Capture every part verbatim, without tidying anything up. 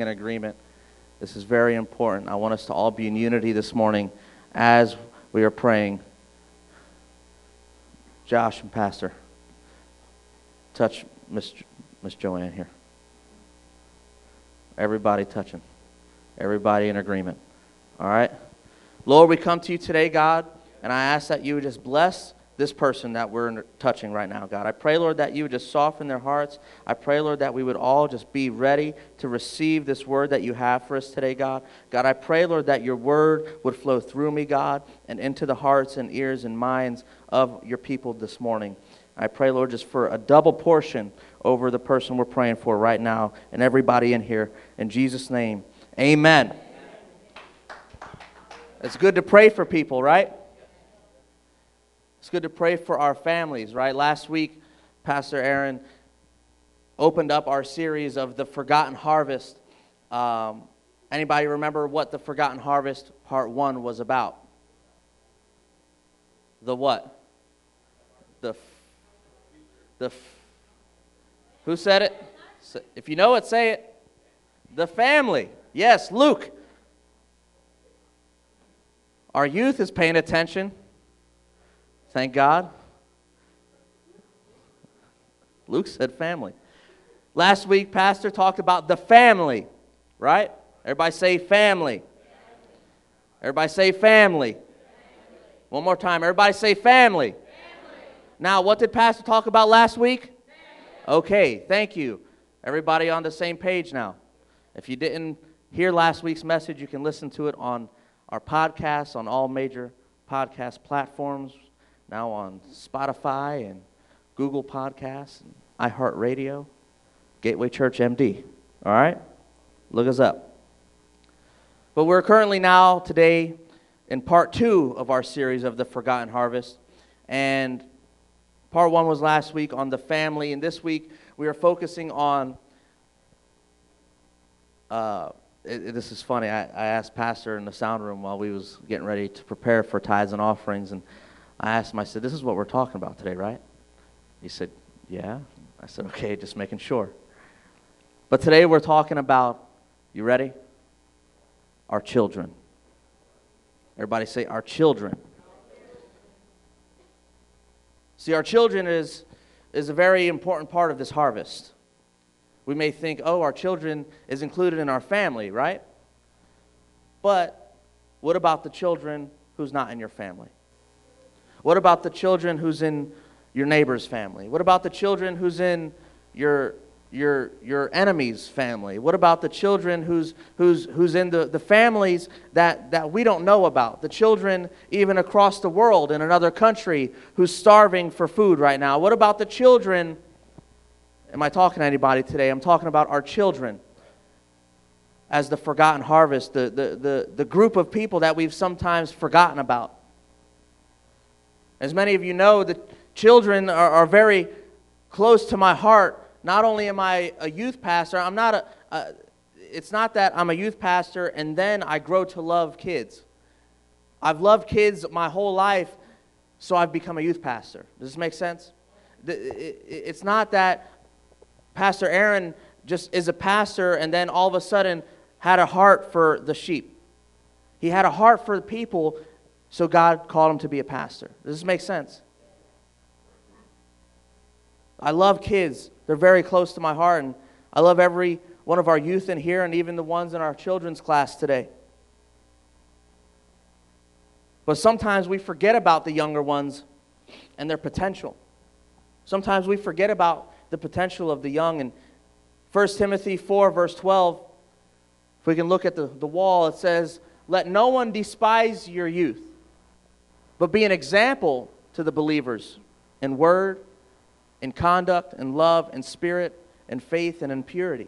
in agreement. This is very important. I want us to all be in unity this morning as we are praying. Josh and Pastor, touch Miss Miss Joanne here. Everybody touching. Everybody in agreement. All right? Lord, we come to you today, God, and I ask that you would just bless this person that we're touching right now, God. I pray, Lord, that you would just soften their hearts. I pray, Lord, that we would all just be ready to receive this word that you have for us today, God. God, I pray, Lord, that your word would flow through me, God, and into the hearts and ears and minds of your people this morning. I pray, Lord, just for a double portion over the person we're praying for right now and everybody in here. In Jesus' name, amen. It's good to pray for people, right? It's good to pray for our families, right? Last week, Pastor Aaron opened up our series of The Forgotten Harvest. Um, anybody remember what The Forgotten Harvest Part one was about? The what? The, the, who said it? If you know it, say it. The family. Yes, Luke. Our youth is paying attention. Thank God. Luke said family. Last week, Pastor talked about the family, right? Everybody say family. Everybody say family. One more time. Everybody say family. Family. Now, what did Pastor talk about last week? Family. Okay, thank you. Everybody on the same page now. If you didn't hear last week's message, you can listen to it on our podcast, on all major podcast platforms, now on Spotify and Google Podcasts, and iHeartRadio, Gateway Church M D. All right? Look us up. But we're currently now, today, in part two of our series of The Forgotten Harvest. And part one was last week on the family. And this week, we are focusing on... Uh, It, it, this is funny. I, I asked Pastor in the sound room while we was getting ready to prepare for tithes and offerings, and I asked him, I said, this is what we're talking about today, right? He said, yeah. I said, okay, just making sure. But today we're talking about, you ready? Our children. Everybody say, our children. See, our children is, is a very important part of this harvest. We may think, oh, our children is included in our family, right? But what about the children who's not in your family? What about the children who's in your neighbor's family? What about the children who's in your your your enemy's family? What about the children who's who's who's in the, the families that, that we don't know about? The children even across the world in another country who's starving for food right now? What about the children? Am I talking to anybody today? I'm talking about our children as the forgotten harvest, the, the, the, the group of people that we've sometimes forgotten about. As many of you know, the children are, are very close to my heart. Not only am I a youth pastor, I'm not a, a, it's not that I'm a youth pastor and then I grow to love kids. I've loved kids my whole life, so I've become a youth pastor. Does this make sense? It's not that Pastor Aaron just is a pastor and then all of a sudden had a heart for the sheep. He had a heart for the people, so God called him to be a pastor. Does this make sense? I love kids. They're very close to my heart, and I love every one of our youth in here and even the ones in our children's class today. But sometimes we forget about the younger ones and their potential. Sometimes we forget about the potential of the young. And First Timothy four, verse twelve, if we can look at the, the wall, it says, let no one despise your youth, but be an example to the believers in word, in conduct, in love, in spirit, in faith, and in purity.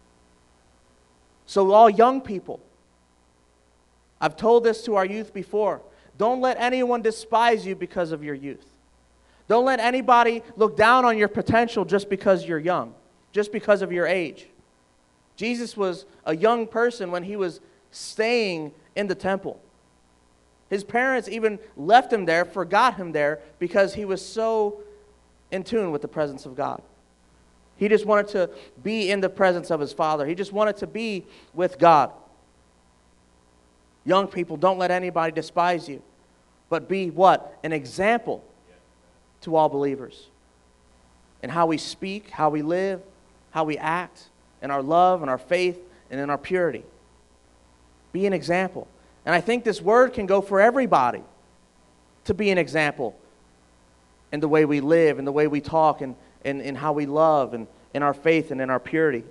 So all young people, I've told this to our youth before, don't let anyone despise you because of your youth. Don't let anybody look down on your potential just because you're young, just because of your age. Jesus was a young person when he was staying in the temple. His parents even left him there, forgot him there, because he was so in tune with the presence of God. He just wanted to be in the presence of his Father. He just wanted to be with God. Young people, don't let anybody despise you, but be what? An example to all believers in how we speak, how we live, how we act, in our love and our faith and in our purity. Be an example. And I think this word can go for everybody, to be an example in the way we live, in the way we talk, and in, in how we love, and in our faith and in our purity.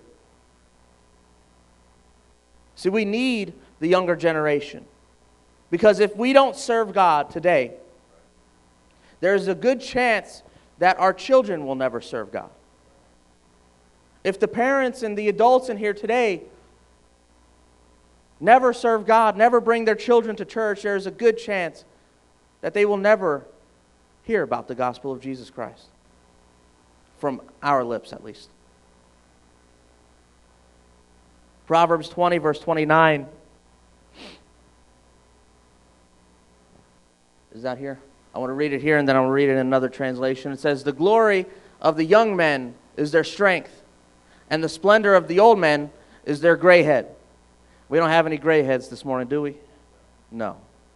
See, we need the younger generation. Because if we don't serve God today, there's a good chance that our children will never serve God. If the parents and the adults in here today never serve God, never bring their children to church, there's a good chance that they will never hear about the gospel of Jesus Christ. From our lips, at least. Proverbs twenty, verse twenty-nine. Is that here? I want to read it here, and then I want to read it in another translation. It says, "The glory of the young men is their strength, and the splendor of the old men is their gray head." We don't have any gray heads this morning, do we? No.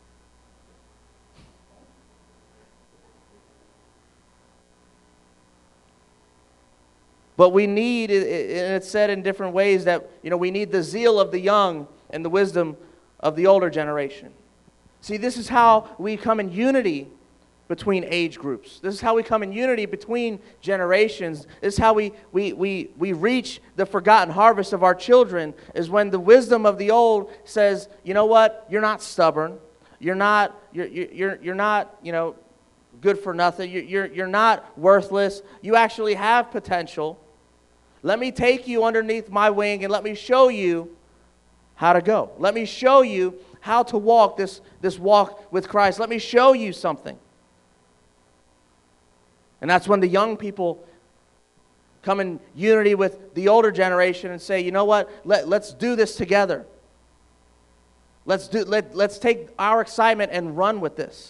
But we need, and it's said in different ways, that, you know, we need the zeal of the young and the wisdom of the older generation. See, this is how we come in unity between age groups. This is how we come in unity between generations. This is how we, we, we, we reach the forgotten harvest of our children, is when the wisdom of the old says, you know what, you're not stubborn. You're not, you're, you're, you're not, you know, good for nothing. You're, you're, you're not worthless. You actually have potential. Let me take you underneath my wing and let me show you how to go. Let me show you how to walk this, this walk with Christ. Let me show you something. And that's when the young people come in unity with the older generation and say, you know what, let, let's do this together. Let's, do, let, let's take our excitement and run with this.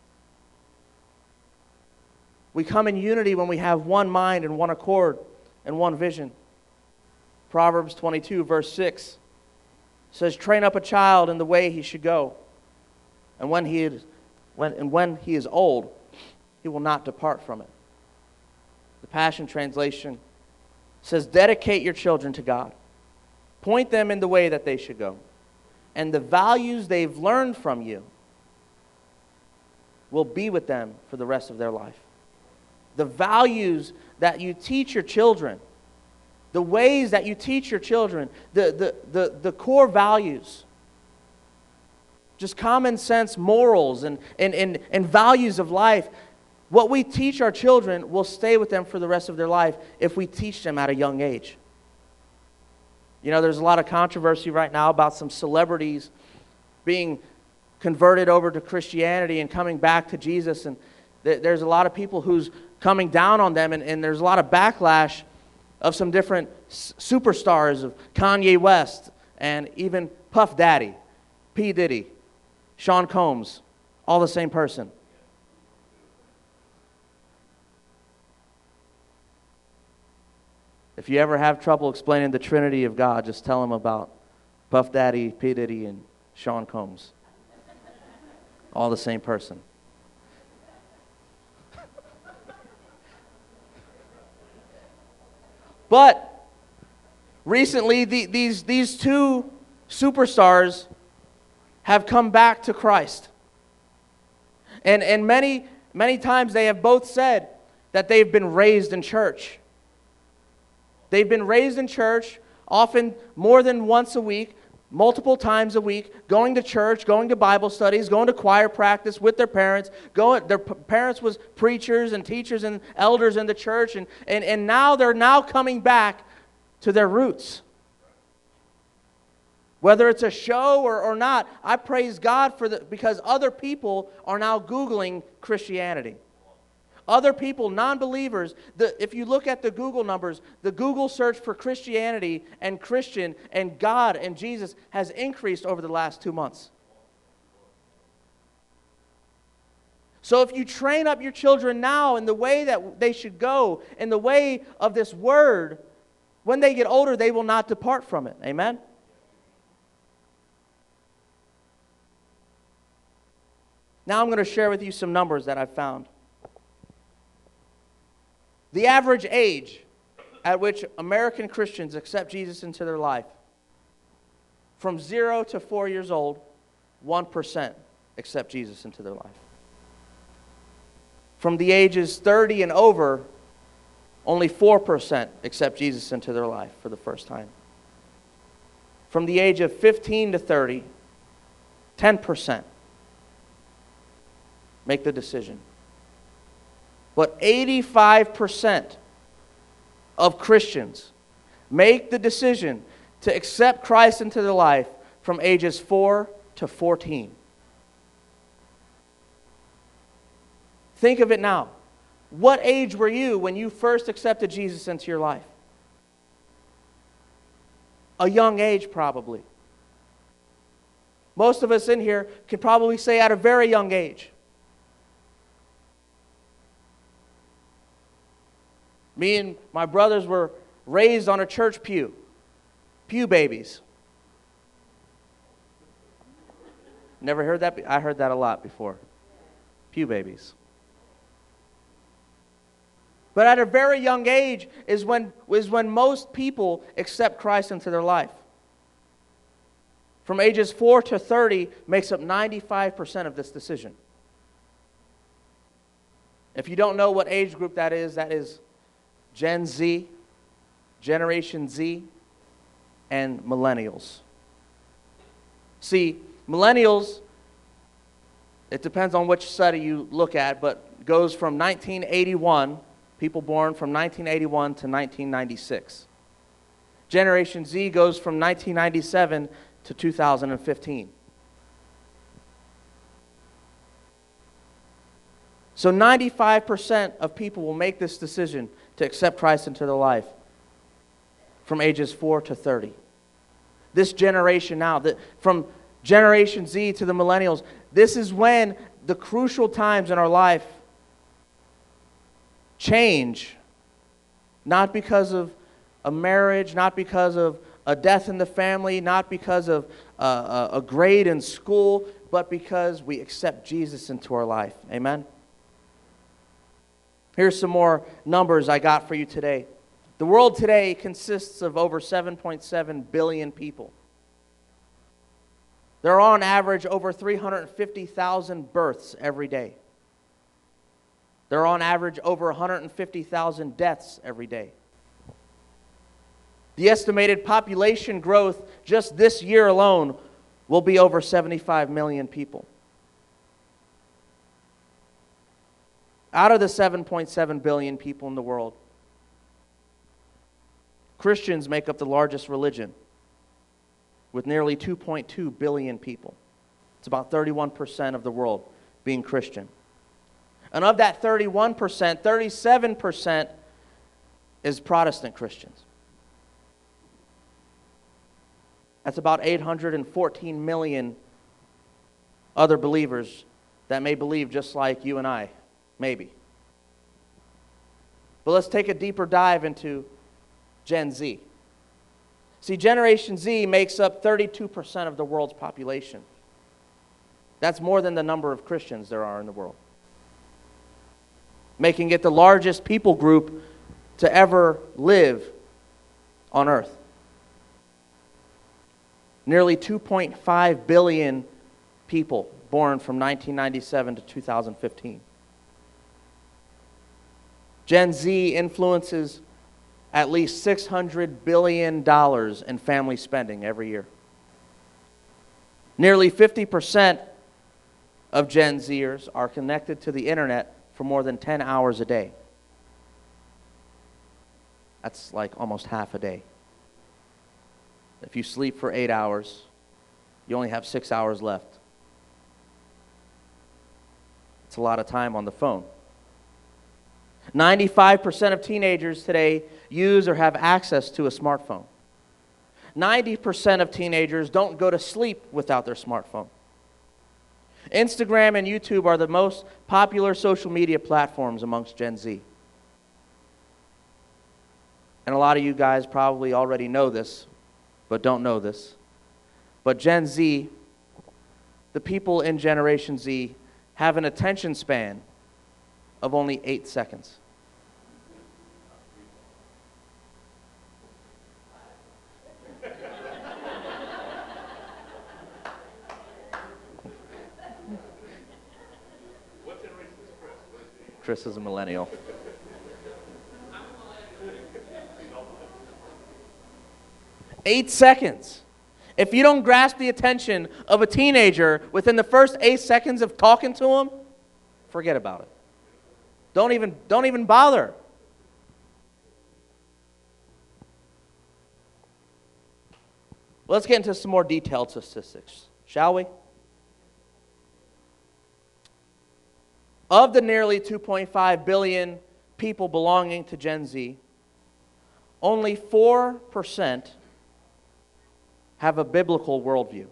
We come in unity when we have one mind and one accord and one vision. Proverbs twenty-two, verse six says, "Train up a child in the way he should go, and when he is, when, and when he is old, he will not depart from it." The Passion Translation says, "Dedicate your children to God. Point them in the way that they should go, and the values they've learned from you will be with them for the rest of their life." The values that you teach your children, the ways that you teach your children, the, the, the, the core values, just common sense morals and, and, and, and values of life, what we teach our children will stay with them for the rest of their life if we teach them at a young age. You know, there's a lot of controversy right now about some celebrities being converted over to Christianity and coming back to Jesus, and th- there's a lot of people who's coming down on them, and, and there's a lot of backlash of some different s- superstars of Kanye West and even Puff Daddy, P. Diddy, Sean Combs, all the same person. If you ever have trouble explaining the Trinity of God, just tell them about Puff Daddy, P. Diddy, and Sean Combs. All the same person. But recently, the, these, these two superstars have come back to Christ. And, and many, many times they have both said that they've been raised in church. They've been raised in church, often more than once a week, multiple times a week, going to church, going to Bible studies, going to choir practice with their parents. Going, their p- parents was preachers and teachers and elders in the church, and, and, and now they're now coming back to their roots. Whether it's a show or, or not, I praise God for the, because other people are now Googling Christianity. Other people, non-believers, the, if you look at the Google numbers, the Google search for Christianity and Christian and God and Jesus has increased over the last two months. So if you train up your children now in the way that they should go, in the way of this word, when they get older, they will not depart from it. Amen? Now I'm going to share with you some numbers that I've found. The average age at which American Christians accept Jesus into their life, from zero to four years old, one percent accept Jesus into their life. From the ages thirty and over, only four percent accept Jesus into their life for the first time. From the age of fifteen to thirty, ten percent make the decision. But eighty-five percent of Christians make the decision to accept Christ into their life from ages four to fourteen. Think of it now. What age were you when you first accepted Jesus into your life? A young age, probably. Most of us in here can probably say at a very young age. Me and my brothers were raised on a church pew. Pew babies. Never heard that? I heard that a lot before. Pew babies. But at a very young age is when, is when most people accept Christ into their life. From ages four to thirty makes up ninety-five percent of this decision. If you don't know what age group that is, that is Gen Z, Generation Z, and millennials. See, millennials, it depends on which study you look at, but goes from nineteen eighty-one, people born from nineteen eighty-one to nineteen ninety-six. Generation Z goes from nineteen ninety-seven to two thousand fifteen. So ninety-five percent of people will make this decision to accept Christ into their life from ages four to thirty. This generation now, the, from Generation Z to the millennials, this is when the crucial times in our life change. Not because of a marriage, not because of a death in the family, not because of uh, a grade in school, but because we accept Jesus into our life. Amen? Here's some more numbers I got for you today. The world today consists of over seven point seven billion people. There are on average over three hundred fifty thousand births every day. There are on average over one hundred fifty thousand deaths every day. The estimated population growth just this year alone will be over seventy-five million people. Out of the seven point seven billion people in the world, Christians make up the largest religion with nearly two point two billion people. It's about thirty-one percent of the world being Christian. And of that thirty-one percent, thirty-seven percent is Protestant Christians. That's about eight hundred fourteen million other believers that may believe just like you and I, maybe. But let's take a deeper dive into Gen Z. See, Generation Z makes up thirty-two percent of the world's population. That's more than the number of Christians there are in the world, making it the largest people group to ever live on earth. Nearly two point five billion people born from nineteen ninety-seven to two thousand fifteen. Gen Z influences at least six hundred billion dollars in family spending every year. Nearly fifty percent of Gen Zers are connected to the internet for more than ten hours a day. That's like almost half a day. If you sleep for eight hours, you only have six hours left. It's a lot of time on the phone. ninety-five percent of teenagers today use or have access to a smartphone. ninety percent of teenagers don't go to sleep without their smartphone. Instagram and YouTube are the most popular social media platforms amongst Gen Z. And a lot of you guys probably already know this, but don't know this. But Gen Z, the people in Generation Z, have an attention span of only eight seconds. Chris is a millennial. Eight seconds. If you don't grasp the attention of a teenager within the first eight seconds of talking to them, forget about it. Don't even, don't even bother. Let's get into some more detailed statistics, shall we? Of the nearly two point five billion people belonging to Gen Z, only four percent have a biblical worldview.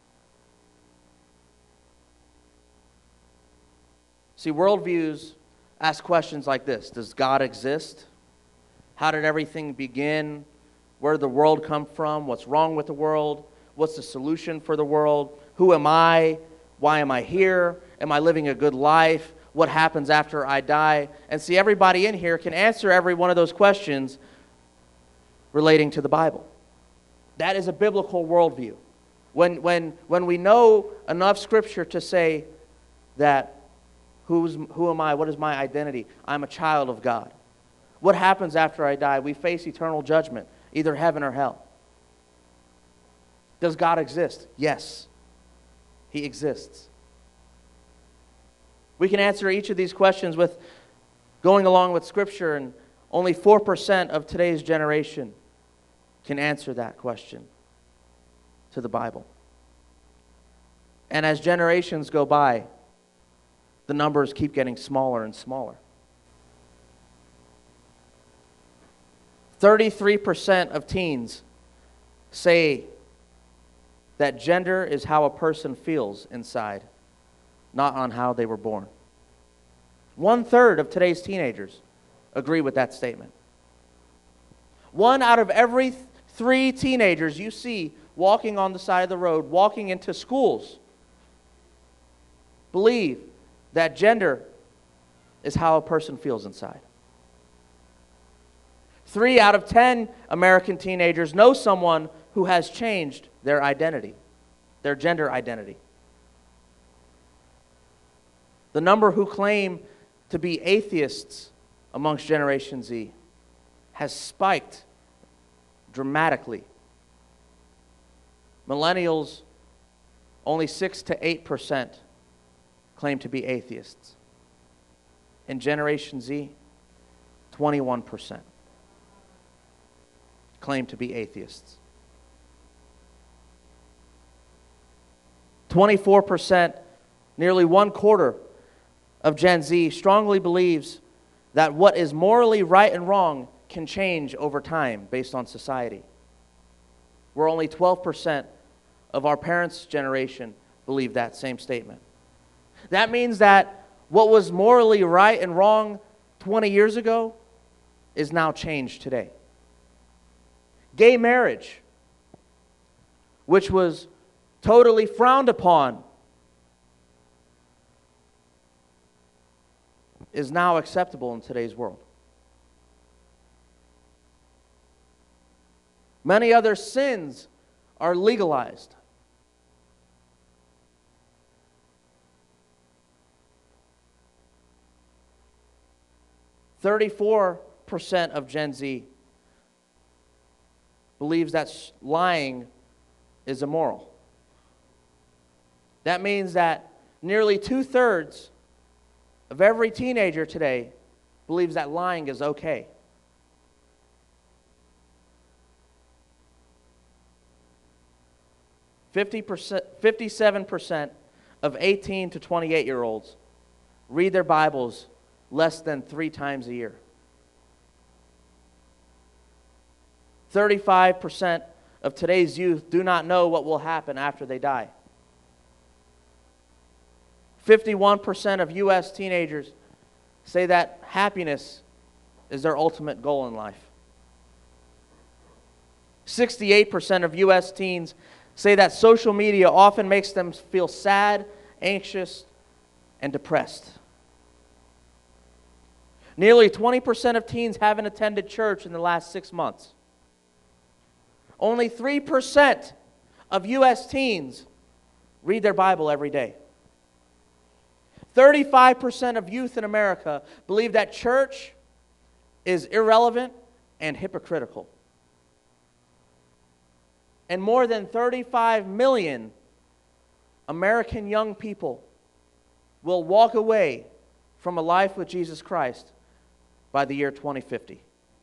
See, worldviews ask questions like this. Does God exist? How did everything begin? Where did the world come from? What's wrong with the world? What's the solution for the world? Who am I? Why am I here? Am I living a good life? What happens after I die? And see, everybody in here can answer every one of those questions relating to the Bible. That is a biblical worldview. When, when, when we know enough Scripture to say that, who's, who am I? What is my identity? I'm a child of God. What happens after I die? We face eternal judgment, either heaven or hell. Does God exist? Yes, He exists. We can answer each of these questions with going along with Scripture, and only four percent of today's generation can answer that question to the Bible. And as generations go by, the numbers keep getting smaller and smaller. thirty-three percent of teens say that gender is how a person feels inside, not on how they were born. One third of today's teenagers agree with that statement. One out of every th- three teenagers you see walking on the side of the road, walking into schools, believe that gender is how a person feels inside. Three out of ten American teenagers know someone who has changed their identity, their gender identity. The number who claim to be atheists amongst Generation Z has spiked dramatically. Millennials, only six to eight percent claim to be atheists. In Generation Z, twenty-one percent claim to be atheists. twenty-four percent, nearly one quarter of Gen Z strongly believes that what is morally right and wrong can change over time based on society. Where only twelve percent of our parents' generation believe that same statement. That means that what was morally right and wrong twenty years ago is now changed today. Gay marriage, which was totally frowned upon, is now acceptable in today's world. Many other sins are legalized. thirty-four percent of Gen Z believes that lying is immoral. That means that nearly two-thirds of every teenager today believes that lying is okay. fifty percent, fifty-seven percent of eighteen to twenty-eight-year-olds read their Bibles less than three times a year. thirty-five percent of today's youth do not know what will happen after they die. fifty-one percent of U S teenagers say that happiness is their ultimate goal in life. sixty-eight percent of U S teens say that social media often makes them feel sad, anxious, and depressed. Nearly twenty percent of teens haven't attended church in the last six months. Only three percent of U S teens read their Bible every day. thirty-five percent of youth in America believe that church is irrelevant and hypocritical. And more than thirty-five million American young people will walk away from a life with Jesus Christ by the year twenty fifty.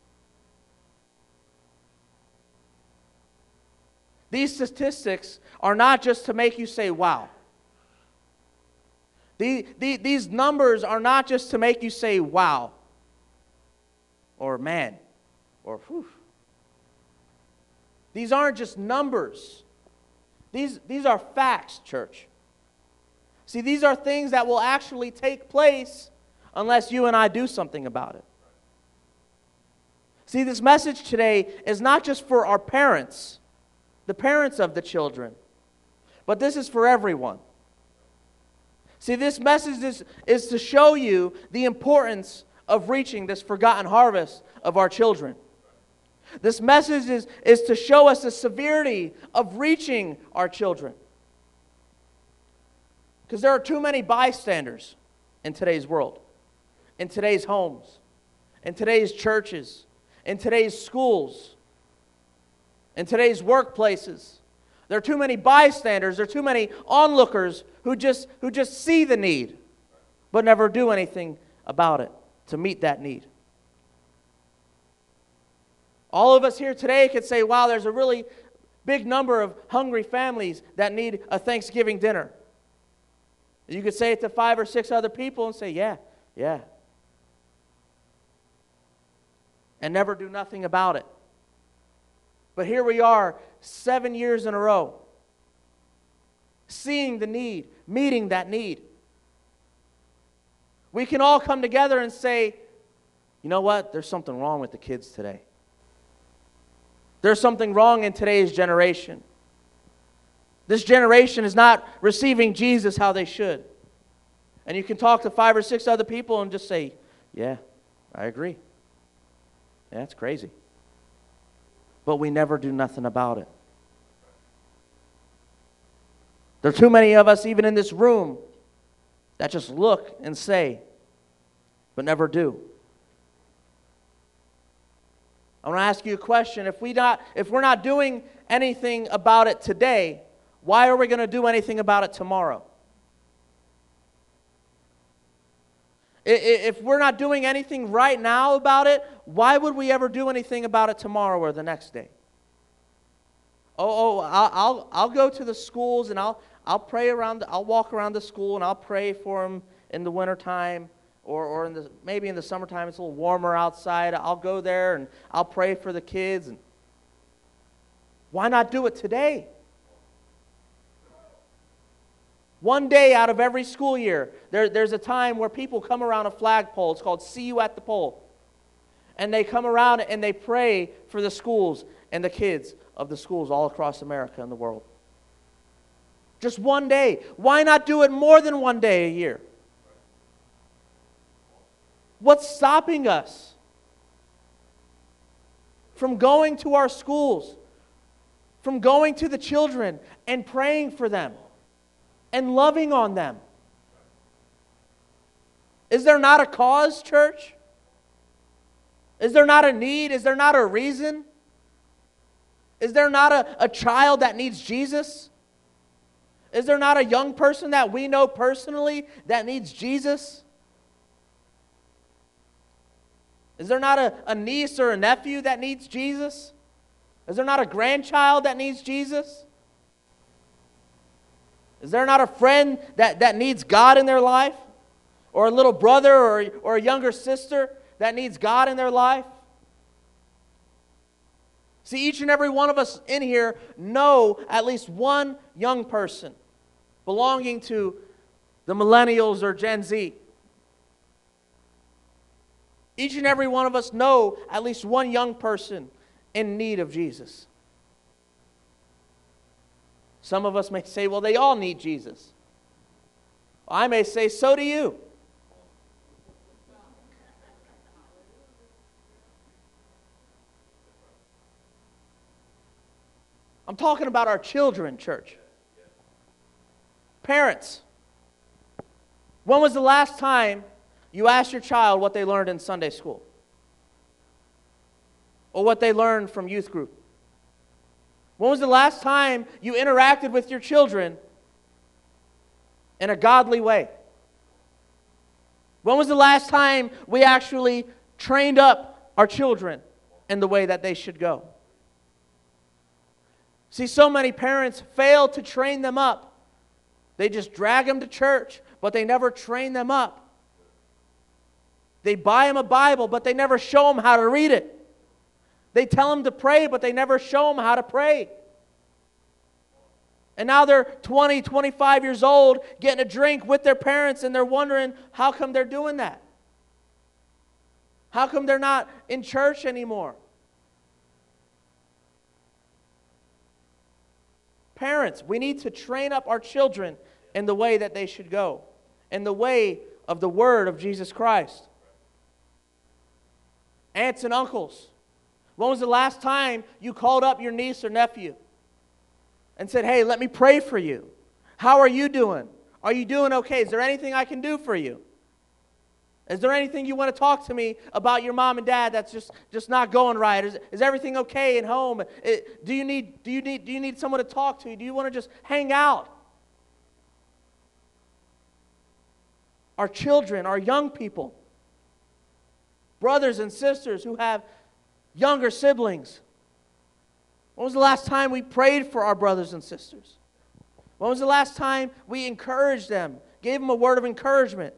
These statistics are not just to make you say, wow. The, the, these numbers are not just to make you say, wow, or man, or whew. These aren't just numbers. These, these are facts, church. See, these are things that will actually take place unless you and I do something about it. See, this message today is not just for our parents, the parents of the children, but this is for everyone. See, this message is, is to show you the importance of reaching this forgotten harvest of our children. This message is, is to show us the severity of reaching our children. Because there are too many bystanders in today's world, in today's homes, in today's churches, in today's schools, in today's workplaces. There are too many bystanders, there are too many onlookers who just, who just see the need, but never do anything about it to meet that need. All of us here today could say, wow, there's a really big number of hungry families that need a Thanksgiving dinner. You could say it to five or six other people and say, yeah, yeah. And never do nothing about it. But here we are, seven years in a row, seeing the need, meeting that need. We can all come together and say, you know what? There's something wrong with the kids today. There's something wrong in today's generation. This generation is not receiving Jesus how they should. And you can talk to five or six other people and just say, yeah, I agree. Yeah, it's crazy. But we never do nothing about it. There are too many of us, even in this room, that just look and say, but never do. I want to ask you a question. If we not, if we're not doing anything about it today, why are we going to do anything about it tomorrow? If we're not doing anything right now about it, why would we ever do anything about it tomorrow or the next day? Oh, oh, I'll, I'll, I'll go to the schools and I'll, I'll pray around. I'll walk around the school and I'll pray for them in the wintertime, or, or in the maybe in the summertime. It's a little warmer outside. I'll go there and I'll pray for the kids. And why not do it today? One day out of every school year, there, there's a time where people come around a flagpole. It's called See You at the Pole. And they come around and they pray for the schools and the kids of the schools all across America and the world. Just one day. Why not do it more than one day a year? What's stopping us from going to our schools, from going to the children and praying for them and loving on them? Is there not a cause, church? Is there not a need? Is there not a reason? Is there not a, a child that needs Jesus? Is there not a young person that we know personally that needs Jesus? Is there not a, a niece or a nephew that needs Jesus? Is there not a grandchild that needs Jesus? Is there not a friend that, that needs God in their life? Or a little brother or, or a younger sister that needs God in their life? See, each and every one of us in here know at least one young person belonging to the millennials or Gen Z. Each and every one of us know at least one young person in need of Jesus. Some of us may say, well, they all need Jesus. I may say, so do you. I'm talking about our children, church. Parents, when was the last time you asked your child what they learned in Sunday school? Or what they learned from youth group? When was the last time you interacted with your children in a godly way? When was the last time we actually trained up our children in the way that they should go? See, so many parents fail to train them up. They just drag them to church, but they never train them up. They buy them a Bible, but they never show them how to read it. They tell them to pray, but they never show them how to pray. And now they're twenty, twenty-five years old, getting a drink with their parents, and they're wondering, how come they're doing that? How come they're not in church anymore? Parents, we need to train up our children in the way that they should go, in the way of the Word of Jesus Christ. Aunts and uncles, when was the last time you called up your niece or nephew and said, hey, let me pray for you? How are you doing? Are you doing okay? Is there anything I can do for you? Is there anything you want to talk to me about your mom and dad that's just, just not going right? Is, is everything okay at home? It, do you need, do you need, do you need someone to talk to? Do you want to just hang out? Our children, our young people, brothers and sisters who have younger siblings. When was the last time we prayed for our brothers and sisters? When was the last time we encouraged them, gave them a word of encouragement?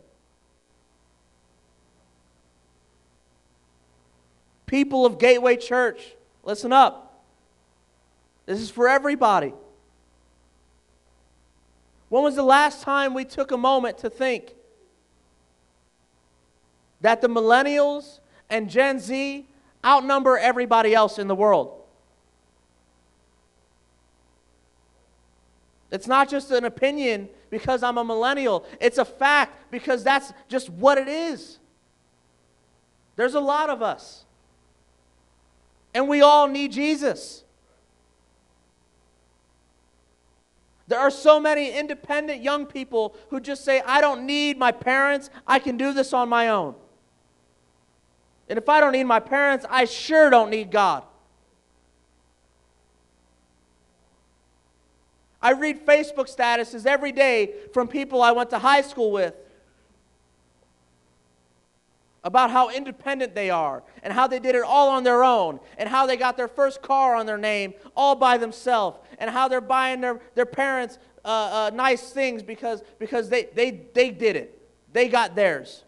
People of Gateway Church, listen up. This is for everybody. When was the last time we took a moment to think that the millennials and Gen Z outnumber everybody else in the world? It's not just an opinion because I'm a millennial. It's a fact because that's just what it is. There's a lot of us. And we all need Jesus. There are so many independent young people who just say, I don't need my parents. I can do this on my own. And if I don't need my parents, I sure don't need God. I read Facebook statuses every day from people I went to high school with about how independent they are and how they did it all on their own and how they got their first car on their name all by themselves and how they're buying their, their parents uh, uh, nice things because, because they, they, they did it. They got theirs.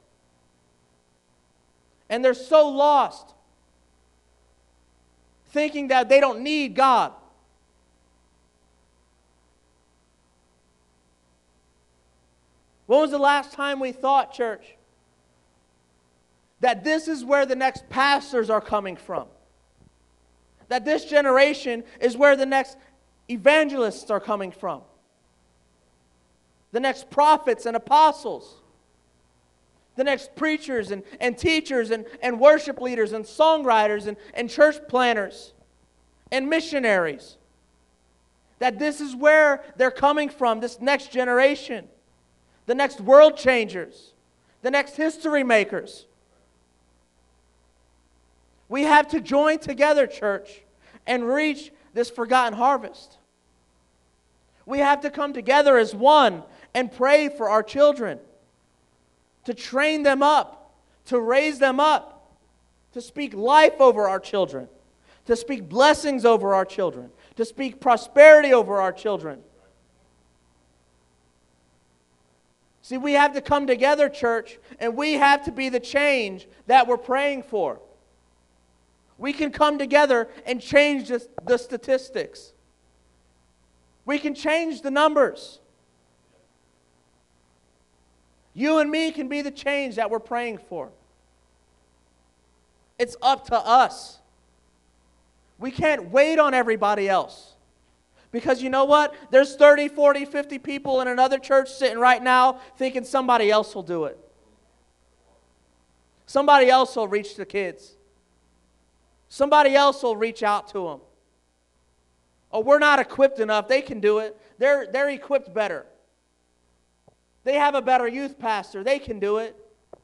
And they're so lost thinking that they don't need God. When was the last time we thought, church, that this is where the next pastors are coming from? That this generation is where the next evangelists are coming from? The next prophets and apostles? The next preachers and, and teachers and, and worship leaders and songwriters and, and church planners and missionaries? That this is where they're coming from, this next generation. The next world changers, the next history makers. We have to join together, church, and reach this forgotten harvest. We have to come together as one and pray for our children, to train them up, to raise them up, to speak life over our children, to speak blessings over our children, to speak prosperity over our children. See, we have to come together, church, and we have to be the change that we're praying for. We can come together and change the, the statistics. We can change the numbers. You and me can be the change that we're praying for. It's up to us. We can't wait on everybody else. Because you know what? There's thirty, forty, fifty people in another church sitting right now thinking somebody else will do it. Somebody else will reach the kids. Somebody else will reach out to them. Oh, we're not equipped enough. They can do it. They're, they're equipped better. They have a better youth pastor. They can do it.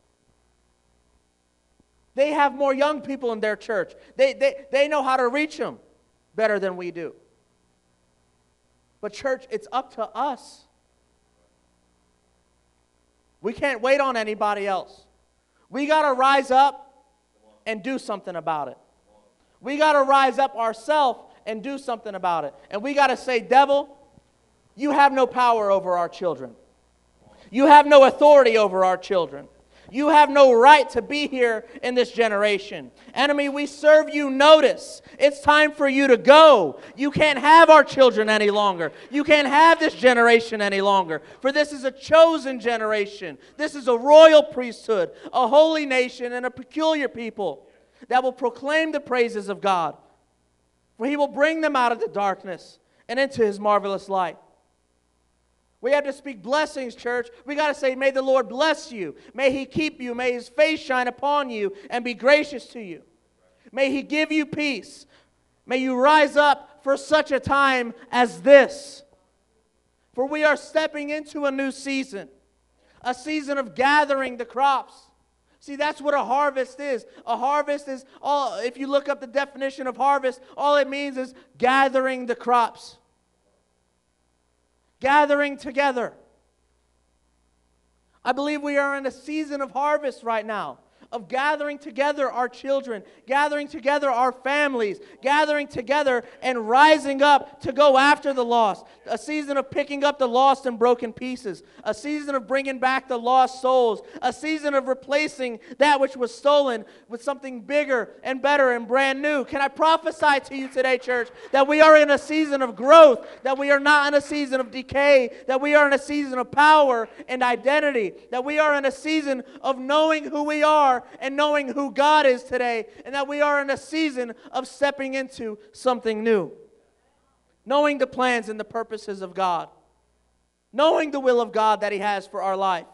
They have more young people in their church. They, they, they know how to reach them better than we do. But church, it's up to us. We can't wait on anybody else. We got to rise up and do something about it. We got to rise up ourselves and do something about it. And we got to say, devil, you have no power over our children. You have no authority over our children. You have no right to be here in this generation. Enemy, we serve you notice. It's time for you to go. You can't have our children any longer. You can't have this generation any longer. For this is a chosen generation. This is a royal priesthood, a holy nation, and a peculiar people that will proclaim the praises of God. For He will bring them out of the darkness and into His marvelous light. We have to speak blessings, church. We got to say, may the Lord bless you. May He keep you. May His face shine upon you and be gracious to you. May He give you peace. May you rise up for such a time as this. For we are stepping into a new season. A season of gathering the crops. See, that's what a harvest is. A harvest is, all. If you look up the definition of harvest, all it means is gathering the crops. Gathering together. I believe we are in a season of harvest right now. Of gathering together our children, gathering together our families, gathering together and rising up to go after the lost. A season of picking up the lost and broken pieces. A season of bringing back the lost souls. A season of replacing that which was stolen with something bigger and better and brand new. Can I prophesy to you today, church, that we are in a season of growth, that we are not in a season of decay, that we are in a season of power and identity, that we are in a season of knowing who we are and knowing who God is today, and that we are in a season of stepping into something new. Knowing the plans and the purposes of God. Knowing the will of God that He has for our life.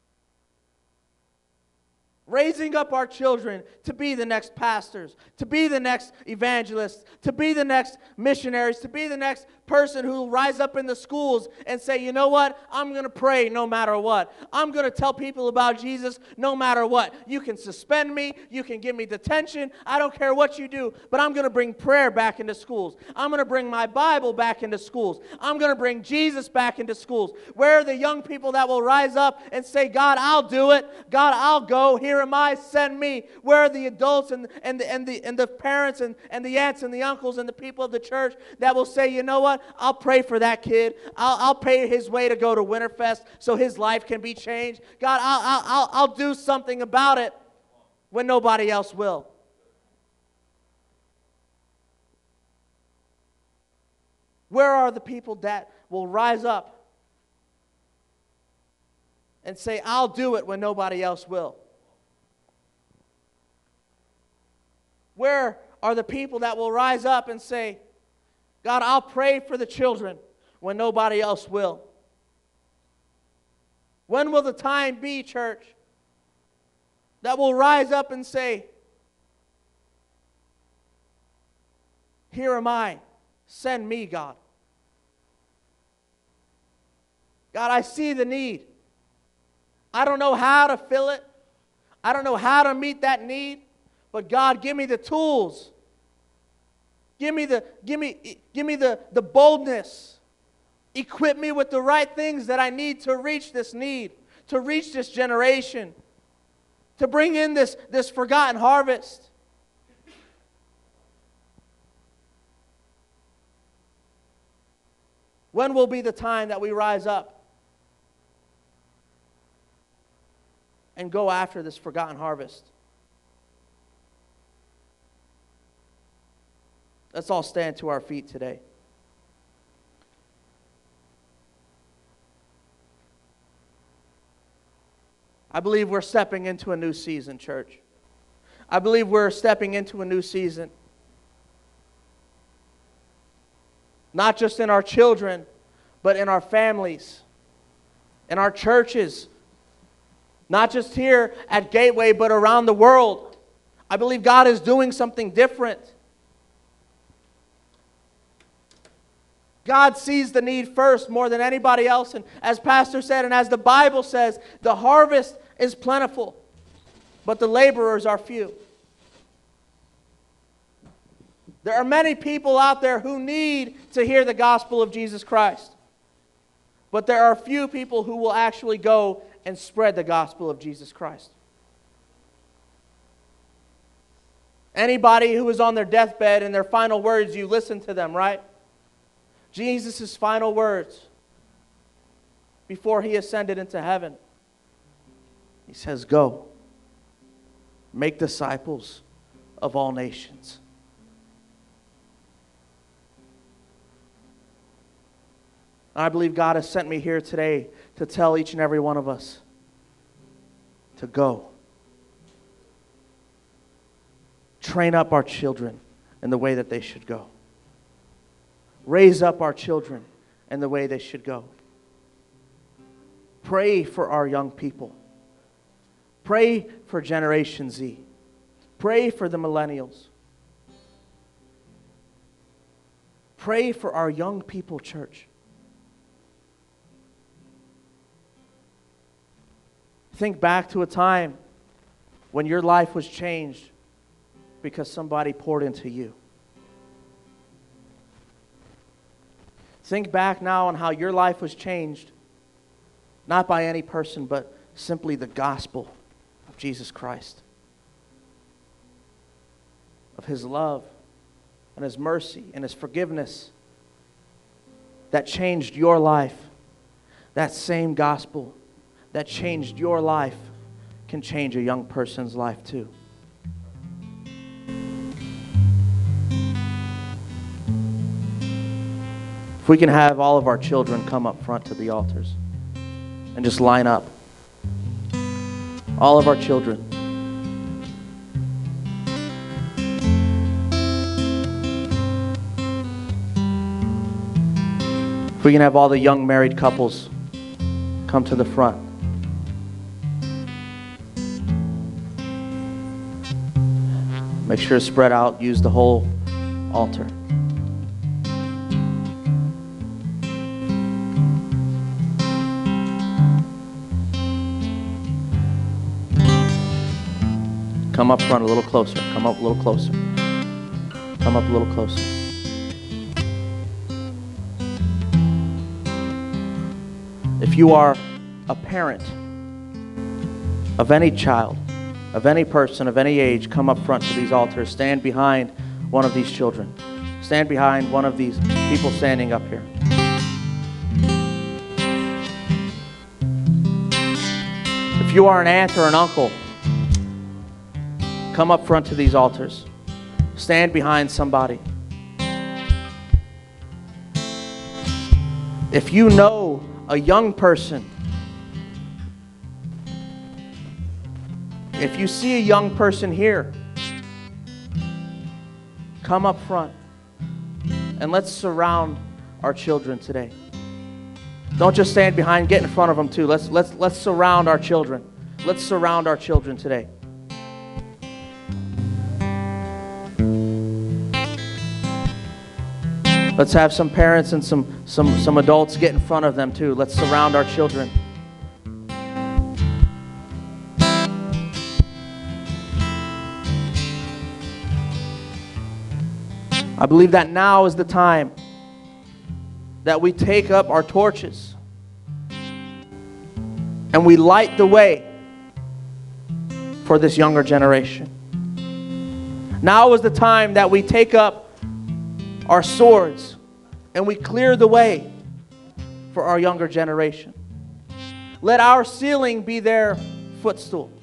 Raising up our children to be the next pastors, to be the next evangelists, to be the next missionaries, to be the next person who will rise up in the schools and say, you know what, I'm going to pray no matter what. I'm going to tell people about Jesus no matter what. You can suspend me, you can give me detention, I don't care what you do, but I'm going to bring prayer back into schools. I'm going to bring my Bible back into schools. I'm going to bring Jesus back into schools. Where are the young people that will rise up and say, God, I'll do it. God, I'll go. Here am I, send me. Where are the adults and, and, the, and, the, and the parents and, and the aunts and the uncles and the people of the church that will say, you know what, I'll pray for that kid. I'll, I'll pay his way to go to Winterfest so his life can be changed. God, I'll, I'll, I'll, I'll do something about it when nobody else will. Where are the people that will rise up and say, I'll do it when nobody else will? Where are the people that will rise up and say, God, I'll pray for the children when nobody else will? When will the time be, church, that will rise up and say, here am I, send me, God. God, I see the need. I don't know how to fill it. I don't know how to meet that need. But God, give me the tools. Give me the, give me, give me the, the boldness. Equip me with the right things that I need to reach this need, to reach this generation, to bring in this, this forgotten harvest. When will be the time that we rise up and go after this forgotten harvest? Let's all stand to our feet today. I believe we're stepping into a new season, church. I believe we're stepping into a new season. Not just in our children, but in our families, in our churches. Not just here at Gateway, but around the world. I believe God is doing something different. God sees the need first more than anybody else. And as Pastor said, and as the Bible says, the harvest is plentiful, but the laborers are few. There are many people out there who need to hear the gospel of Jesus Christ. But there are few people who will actually go and spread the gospel of Jesus Christ. Anybody who is on their deathbed and their final words, you listen to them, right? Jesus' final words before he ascended into heaven. He says, "Go, make disciples of all nations." I believe God has sent me here today to tell each and every one of us to go. Train up our children in the way that they should go. Raise up our children in the way they should go. Pray for our young people. Pray for Generation Z. Pray for the millennials. Pray for our young people, church. Think back to a time when your life was changed because somebody poured into you. Think back now on how your life was changed, not by any person, but simply the gospel of Jesus Christ, of His love and His mercy and His forgiveness that changed your life. That same gospel that changed your life can change a young person's life too. If we can have all of our children come up front to the altars and just line up. All of our children. If we can have all the young married couples come to the front. Make sure to spread out, use the whole altar. Come up front a little closer. Come up a little closer. Come up a little closer. If you are a parent of any child, of any person, of any age, come up front to these altars. Stand behind one of these children. Stand behind one of these people standing up here. If you are an aunt or an uncle, come up front to these altars. Stand behind somebody. If you know a young person, if you see a young person here, come up front and let's surround our children today. Don't just stand behind, get in front of them too. Let's let's let's surround our children. Let's surround our children today. Let's have some parents and some, some, some adults get in front of them too. Let's surround our children. I believe that now is the time that we take up our torches and we light the way for this younger generation. Now is the time that we take up our swords and we clear the way for our younger generation. Let our ceiling be their footstool.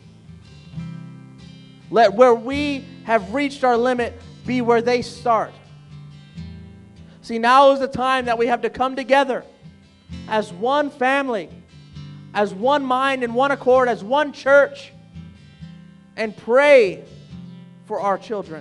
Let where we have reached our limit be where they start. See, now is the time that we have to come together as one family as one mind and one accord, as one church, and pray for our children.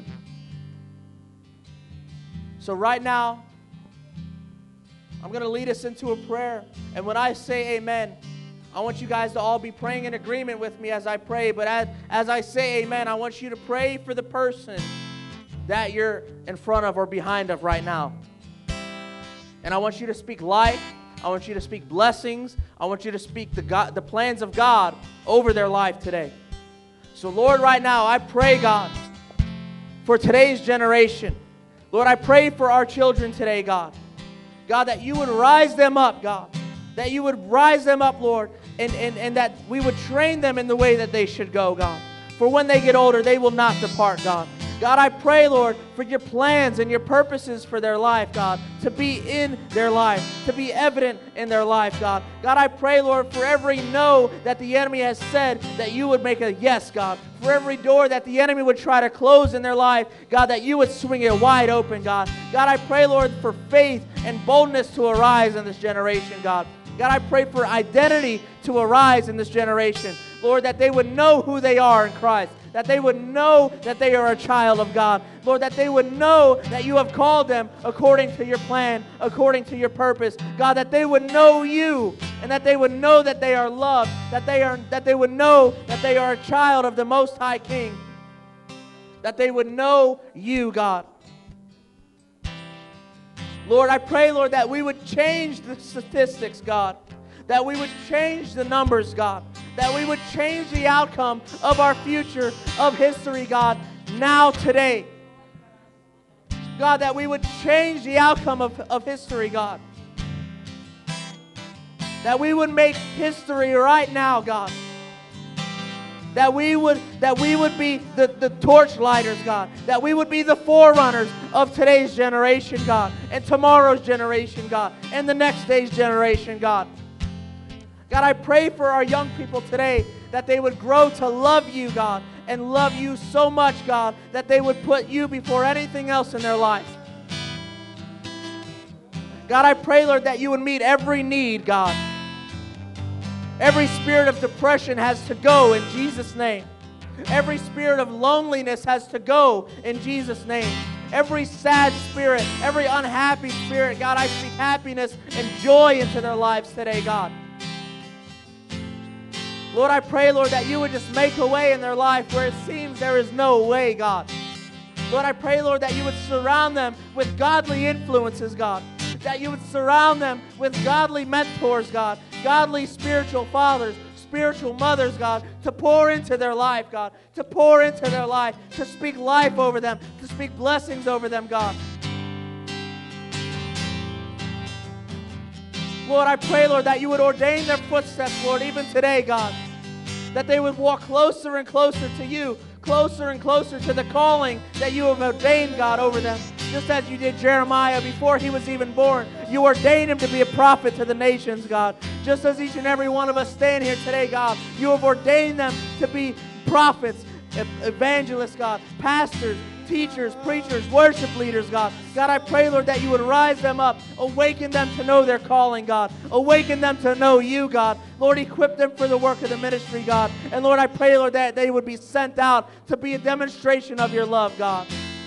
So right now, I'm going to lead us into a prayer. And when I say amen, I want you guys to all be praying in agreement with me as I pray. But as, as I say amen, I want you to pray for the person that you're in front of or behind of right now. And I want you to speak life. I want you to speak blessings. I want you to speak the, God, the plans of God over their life today. So Lord, right now, I pray, God, for today's generation. Lord, I pray for our children today, God. God, that you would rise them up, God. That you would rise them up, Lord, and, and, and that we would train them in the way that they should go, God. For when they get older, they will not depart, God. God, I pray, Lord, for your plans and your purposes for their life, God, to be in their life, to be evident in their life, God. God, I pray, Lord, for every no that the enemy has said, that you would make a yes, God. For every door that the enemy would try to close in their life, God, that you would swing it wide open, God. God, I pray, Lord, for faith and boldness to arise in this generation, God. God, I pray for identity to arise in this generation. Lord, that they would know who they are in Christ. That they would know that they are a child of God. Lord, that they would know that you have called them according to your plan, according to your purpose. God, that they would know you and that they would know that they are loved, that they are that they would know that they are a child of the Most High King. That they would know you, God. Lord, I pray, Lord, that we would change the statistics, God. That we would change the numbers, God. That we would change the outcome of our future, of history, God, now, today. God, that we would change the outcome of, of history, God. That we would make history right now, God. That we would, that we would be the, the torchlighters, God. That we would be the forerunners of today's generation, God. And tomorrow's generation, God. And the next day's generation, God. God, I pray for our young people today that they would grow to love you, God, and love you so much, God, that they would put you before anything else in their life. God, I pray, Lord, that you would meet every need, God. Every spirit of depression has to go in Jesus' name. Every spirit of loneliness has to go in Jesus' name. Every sad spirit, every unhappy spirit, God, I speak happiness and joy into their lives today, God. Lord, I pray, Lord, that you would just make a way in their life where it seems there is no way, God. Lord, I pray, Lord, that you would surround them with godly influences, God. That you would surround them with godly mentors, God. Godly spiritual fathers, spiritual mothers, God, to pour into their life, God. To pour into their life, to speak life over them, to speak blessings over them, God. Lord, I pray, Lord, that you would ordain their footsteps, Lord, even today, God. That they would walk closer and closer to you, closer and closer to the calling that you have ordained, God, over them. Just as you did Jeremiah before he was even born. You ordained him to be a prophet to the nations, God. Just as each and every one of us stand here today, God, you have ordained them to be prophets, evangelists, God, pastors, teachers, preachers, worship leaders, God. God, I pray, Lord, that you would rise them up, awaken them to know their calling, God. Awaken them to know you, God. Lord, equip them for the work of the ministry, God. And Lord, I pray, Lord, that they would be sent out to be a demonstration of your love, God.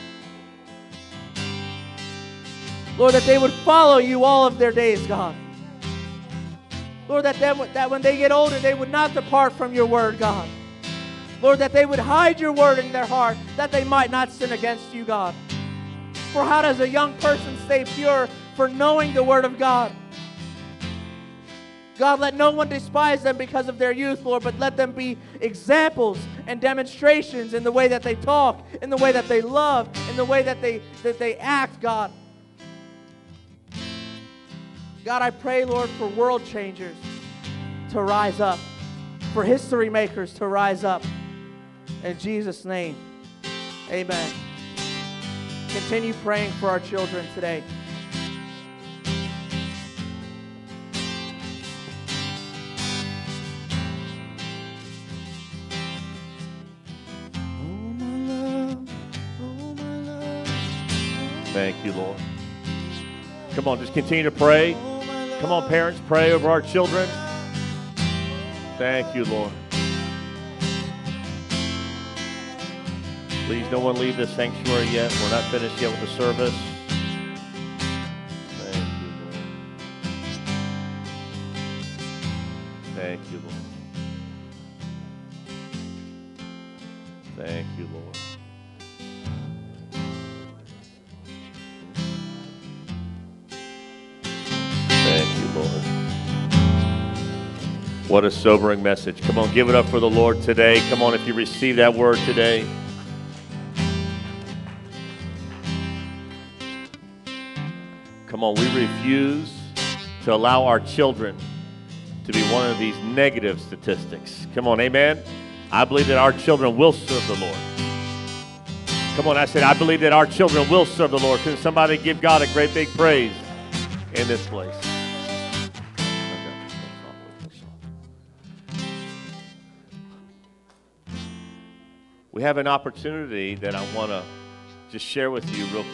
Lord, that they would follow you all of their days, God. Lord, that, them, that when they get older, they would not depart from your word, God. Lord, that they would hide your word in their heart, that they might not sin against you, God. For how does a young person stay pure? For knowing the word of God. God, let no one despise them because of their youth, Lord, but let them be examples and demonstrations in the way that they talk, in the way that they love, in the way that they, that they act, God. God, I pray, Lord, for world changers to rise up, for history makers to rise up. In Jesus' name, amen. Continue praying for our children today. Thank you, Lord. Come on, just continue to pray. Come on, parents, pray over our children. Thank you, Lord. Please, no one leave the sanctuary yet. We're not finished yet with the service. Thank you, Lord. Thank you, Lord. Thank you, Lord. Thank you, Lord. What a sobering message. Come on, give it up for the Lord today. Come on, if you receive that word today. Come on, we refuse to allow our children to be one of these negative statistics. Come on, amen? I believe that our children will serve the Lord. Come on, I said, I believe that our children will serve the Lord. Can somebody give God a great big praise in this place? We have an opportunity that I want to just share with you real quick.